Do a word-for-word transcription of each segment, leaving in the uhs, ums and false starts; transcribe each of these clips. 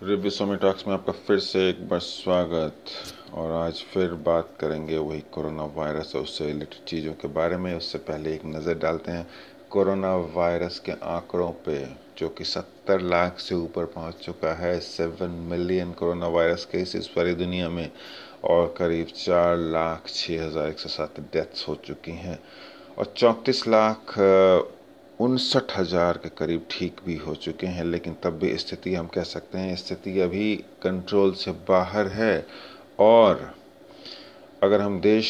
Review Somi talks में आपका फिर से एक बार स्वागत। और आज फिर बात करेंगे वही कोरोना वायरस और उससे रिलेटेड चीज़ों के बारे में। उससे पहले एक नज़र डालते हैं कोरोना वायरस के आंकड़ों पे, जो कि सत्तर लाख से ऊपर पहुंच चुका है। Seven million corona virus cases पूरी दुनिया में और करीब चार लाख छः हज़ार एक सौ सात डेथ्स हो चुकी हैं और चौंतीस लाख उनसठ हज़ार के करीब ठीक भी हो चुके हैं। लेकिन तब भी स्थिति हम कह सकते हैं स्थिति अभी कंट्रोल से बाहर है। और अगर हम देश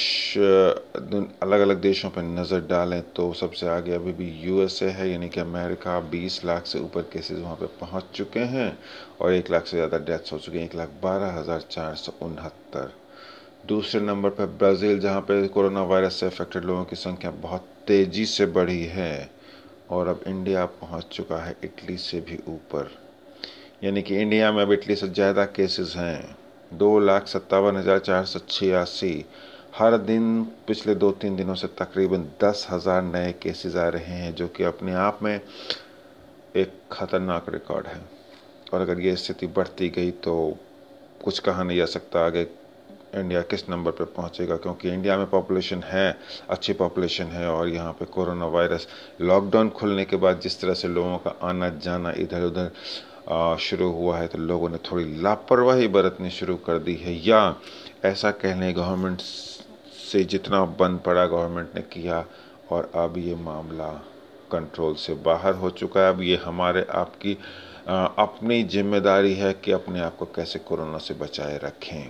अलग अलग देशों पर नज़र डालें तो सबसे आगे अभी भी यूएसए है, यानी कि अमेरिका। बीस लाख से ऊपर केसेस वहाँ पे पहुँच चुके हैं और एक लाख से ज़्यादा डेथ्स हो चुके हैं, एक लाख बारह हज़ार चार सौ उनहत्तर। दूसरे नंबर पर ब्राज़ील, जहाँ पे कोरोना वायरस से अफेक्टेड लोगों की संख्या बहुत तेज़ी से बढ़ी है। और अब इंडिया पहुंच चुका है इटली से भी ऊपर, यानी कि इंडिया में अब इटली से ज़्यादा केसेस हैं। दो लाख सत्तावन हज़ार चार सौ छियासी हर दिन पिछले दो तीन दिनों से तकरीबन दस हज़ार नए केसेस आ रहे हैं, जो कि अपने आप में एक ख़तरनाक रिकॉर्ड है। और अगर ये स्थिति बढ़ती गई तो कुछ कहा नहीं जा सकता आगे इंडिया किस नंबर पर पहुंचेगा, क्योंकि इंडिया में पॉपुलेशन है, अच्छी पॉपुलेशन है। और यहाँ पे कोरोना वायरस लॉकडाउन खुलने के बाद जिस तरह से लोगों का आना जाना इधर उधर शुरू हुआ है, तो लोगों ने थोड़ी लापरवाही बरतनी शुरू कर दी है। या ऐसा कह लें गवर्नमेंट से जितना बन पड़ा गवर्नमेंट ने किया, और अब ये मामला कंट्रोल से बाहर हो चुका है। अब ये हमारे आपकी अपनी जिम्मेदारी है कि अपने आप को कैसे कोरोना से बचाए रखें।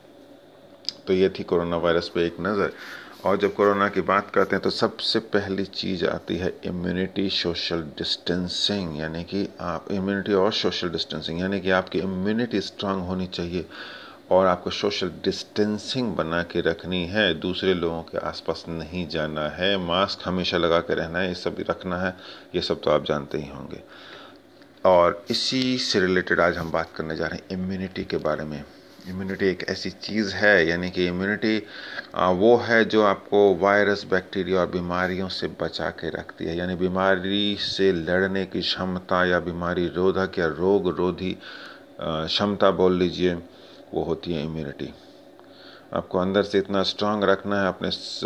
तो ये थी कोरोना वायरस पे एक नज़र। और जब कोरोना की बात करते हैं तो सबसे पहली चीज़ आती है इम्यूनिटी, सोशल डिस्टेंसिंग। यानी कि आप इम्यूनिटी और सोशल डिस्टेंसिंग, यानी कि आपकी इम्यूनिटी स्ट्रांग होनी चाहिए और आपको सोशल डिस्टेंसिंग बना के रखनी है। दूसरे लोगों के आसपास नहीं जाना है, मास्क हमेशा लगा के रहना है, ये सब रखना है। ये सब तो आप जानते ही होंगे। और इसी से रिलेटेड आज हम बात करने जा रहे हैं इम्यूनिटी के बारे में। इम्यूनिटी एक ऐसी चीज़ है, यानी कि इम्यूनिटी वो है जो आपको वायरस, बैक्टीरिया और बीमारियों से बचा के रखती है। यानी बीमारी से लड़ने की क्षमता या बीमारी रोधक या रोग रोधी क्षमता बोल लीजिए, वो होती है इम्यूनिटी। आपको अंदर से इतना स्ट्रांग रखना है, अपने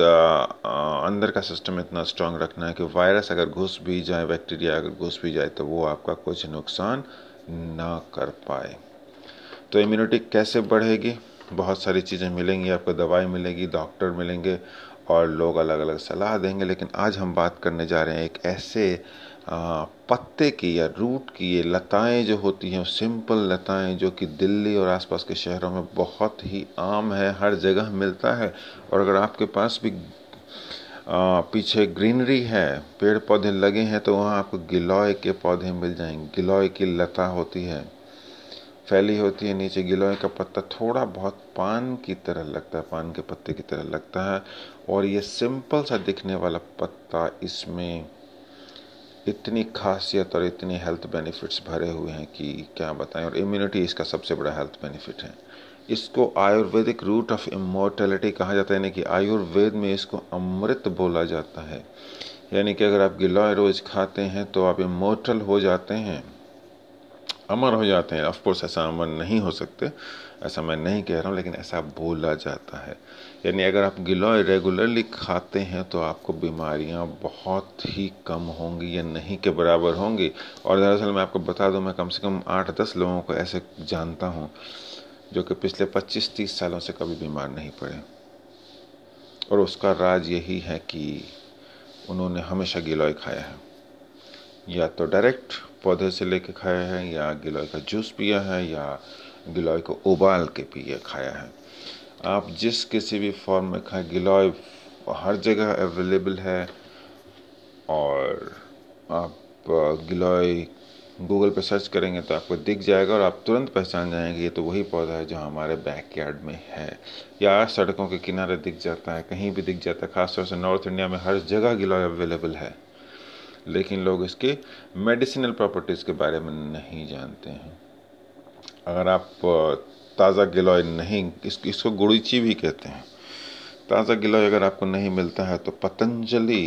अंदर का सिस्टम इतना स्ट्रांग रखना है कि वायरस अगर घुस भी जाए, बैक्टीरिया अगर घुस भी जाए, तो वो आपका कुछ नुकसान ना कर पाए। तो इम्यूनिटी कैसे बढ़ेगी? बहुत सारी चीज़ें मिलेंगी आपको, दवाई मिलेगी, डॉक्टर मिलेंगे और लोग अलग अलग सलाह देंगे। लेकिन आज हम बात करने जा रहे हैं एक ऐसे आ, पत्ते की या रूट की। ये लताएं जो होती हैं, सिंपल लताएं, जो कि दिल्ली और आसपास के शहरों में बहुत ही आम है, हर जगह मिलता है। और अगर आपके पास भी आ, पीछे ग्रीनरी है, पेड़ पौधे लगे हैं, तो वहाँ आपको गिलोय के पौधे मिल जाएंगे। गिलोय की लता होती है, फैली होती है नीचे। गिलोय का पत्ता थोड़ा बहुत पान की तरह लगता है, पान के पत्ते की तरह लगता है। और ये सिंपल सा दिखने वाला पत्ता, इसमें इतनी खासियत और इतनी हेल्थ बेनिफिट्स भरे हुए हैं कि क्या बताएं। और इम्यूनिटी इसका सबसे बड़ा हेल्थ बेनिफिट है। इसको आयुर्वेदिक रूट ऑफ इमोर्टलिटी कहा जाता है, यानी कि आयुर्वेद में इसको अमृत बोला जाता है। यानी कि अगर आप गिलोय रोज खाते हैं तो आप इमोर्टल हो जाते हैं, अमर हो जाते हैं। ऑफकोर्स ऐसा अमर नहीं हो सकते, ऐसा मैं नहीं कह रहा हूँ, लेकिन ऐसा बोला जाता है। यानी अगर आप गिलोय रेगुलरली खाते हैं तो आपको बीमारियाँ बहुत ही कम होंगी या नहीं के बराबर होंगी। और दरअसल मैं आपको बता दूं, मैं कम से कम आठ दस लोगों को ऐसे जानता हूँ जो कि पिछले पच्चीस तीस सालों से कभी बीमार नहीं पड़े। और उसका राज यही है कि उन्होंने हमेशा गिलोय खाया है, या तो डायरेक्ट पौधे से लेके खाया है, या गिलोय का जूस पिया है, या गिलोय को उबाल के पिया खाया है। आप जिस किसी भी फॉर्म में खाएं, गिलोय हर जगह अवेलेबल है। और आप गिलोय गूगल पे सर्च करेंगे तो आपको दिख जाएगा और आप तुरंत पहचान जाएंगे ये तो वही पौधा है जो हमारे बैकयार्ड में है, या सड़कों के किनारे दिख जाता है, कहीं भी दिख जाता है। खासतौर से नॉर्थ इंडिया में हर जगह गिलोय अवेलेबल है, लेकिन लोग इसके मेडिसिनल प्रॉपर्टीज़ के बारे में नहीं जानते हैं। अगर आप ताज़ा गिलोय नहीं, इस, इसको गुड़ीची भी कहते हैं, ताज़ा गिलोय अगर आपको नहीं मिलता है तो पतंजलि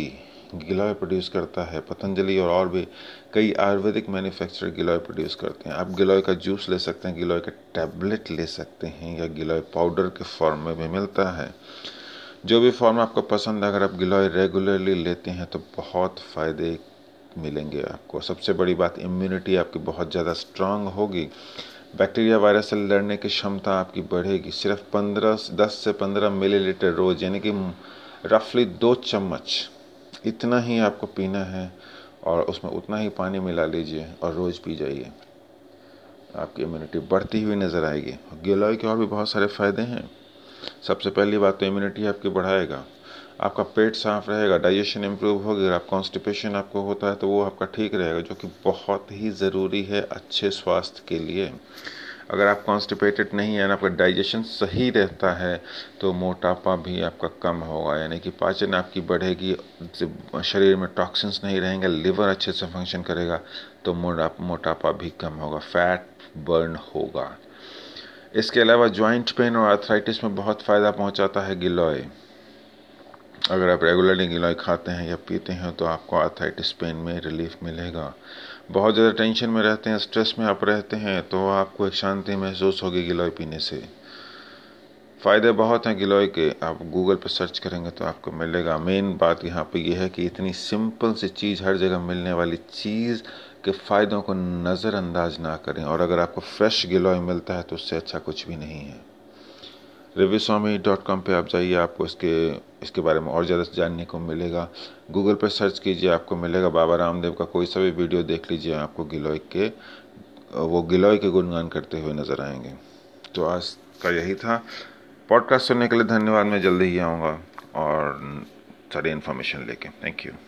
गिलोय प्रोड्यूस करता है, पतंजलि और और भी कई आयुर्वेदिक मैन्युफैक्चरर गिलोय प्रोड्यूस करते हैं। आप गिलोय का जूस ले सकते हैं, गिलोय का टैबलेट ले सकते हैं, या गिलोय पाउडर के फॉर्म में भी मिलता है। जो भी फॉर्म आपको पसंद है, अगर आप गिलोय रेगुलरली लेते हैं तो बहुत फ़ायदे मिलेंगे आपको। सबसे बड़ी बात, इम्यूनिटी आपकी बहुत ज़्यादा स्ट्रांग होगी, बैक्टीरिया वायरस से लड़ने की क्षमता आपकी बढ़ेगी। सिर्फ पंद्रह दस से पंद्रह मिलीलीटर रोज़, यानी कि रफली दो चम्मच, इतना ही आपको पीना है और उसमें उतना ही पानी मिला लीजिए और रोज़ पी जाइए। आपकी इम्यूनिटी बढ़ती हुई नज़र आएगी। गिलोय के और भी बहुत सारे फ़ायदे हैं। सबसे पहली बात तो इम्यूनिटी आपकी बढ़ाएगा, आपका पेट साफ रहेगा, डाइजेशन इम्प्रूव होगी। अगर आप कॉन्स्टिपेशन आपको होता है तो वो आपका ठीक रहेगा, जो कि बहुत ही ज़रूरी है अच्छे स्वास्थ्य के लिए। अगर आप कॉन्स्टिपेटेड नहीं है, आपका डाइजेशन सही रहता है, तो मोटापा भी आपका कम होगा, यानी कि पाचन आपकी बढ़ेगी, शरीर में टॉक्सिन्स नहीं रहेंगे, लिवर अच्छे से फंक्शन करेगा, तो मोटापा भी कम होगा, फैट बर्न होगा। इसके अलावा जॉइंट पेन और आर्थराइटिस में बहुत फ़ायदा पहुंचाता है गिलोय। अगर आप रेगुलरली गिलोय खाते हैं या पीते हैं तो आपको आर्थराइटिस पेन में रिलीफ मिलेगा। बहुत ज़्यादा टेंशन में रहते हैं, स्ट्रेस में आप रहते हैं, तो आपको एक शांति महसूस होगी गिलोय पीने से। फ़ायदे बहुत हैं गिलोय के, आप गूगल पर सर्च करेंगे तो आपको मिलेगा। मेन बात यहाँ पे ये है कि इतनी सिंपल सी चीज़, हर जगह मिलने वाली चीज़ के फ़ायदों को नज़रअंदाज ना करें। और अगर आपको फ्रेश गिलोय मिलता है तो उससे अच्छा कुछ भी नहीं है। रिव्यू स्वामी डॉट कॉम पर आप जाइए, आपको इसके इसके बारे में और ज़्यादा जानने को मिलेगा। गूगल पर सर्च कीजिए, आपको मिलेगा। बाबा रामदेव का कोई सा भी वीडियो देख लीजिए, आपको गिलोय के वो गिलोय के गुणगान करते हुए नज़र आएंगे। तो आज का यही था। पॉडकास्ट सुनने के लिए धन्यवाद। मैं जल्दी ही आऊँगा और सारी इन्फॉर्मेशन लेके। Thank you.